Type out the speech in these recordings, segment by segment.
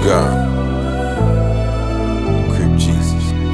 God. Crip Jesus.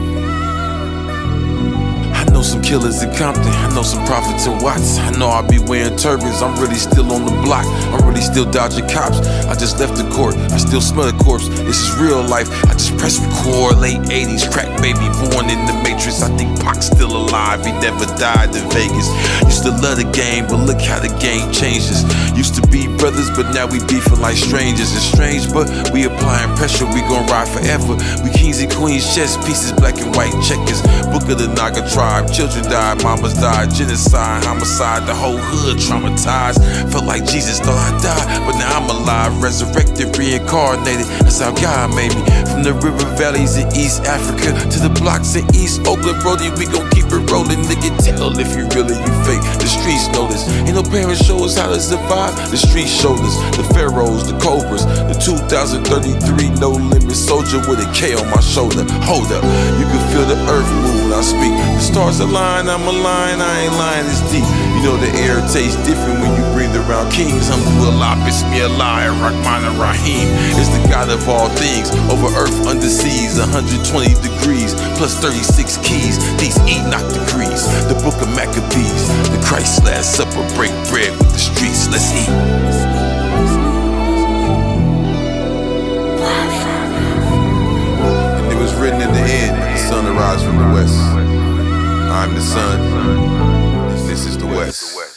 I know some killers in Compton, I know some prophets in Watts. I know I be wearing turbans, I'm really still on the block. I'm really still dodging cops. I just left the court, I still smell the corpse. This is real life, I just press record. Late 80s, crack baby born in the Matrix. I think Pac's still alive, he never died in Vegas. Used to love the game, but look how the game changes. Used to be brothers, but now we beefing like strangers. It's strange, but we applying pressure, we gon' ride forever. We kings and queens, chess pieces, black and white checkers. Book of the Naga tribe, children died, mamas died, genocide, homicide, the whole hood traumatized. Felt like Jesus thought I died, but now I'm alive, resurrected, reincarnated. That's how God made me. From the river valleys in East Africa to the blocks in East Oakland, Brody, we gon' keep it rolling. Nigga, tell if you really, you fake. The streets know this. Ain't no parents show us how to survive. The streets showed us. The pharaohs, the cobras, the 2033 no limit soldier with a K on my shoulder. Hold up, you can feel the earth move when I speak. The stars align, I'm aligned, I ain't lying, it's deep. You know the air tastes different when you breathe around kings. Alhamdulillah, Bismillah, Rahman Rahim is the God of all things. Over earth, under seas, 120 degrees, plus 36 keys. These Enoch degrees, the book of Maccabees, the Christ Last Supper, break bread with the streets. Let's eat. And it was written in the end, the sun arise from the west. I'm the sun, this is the west.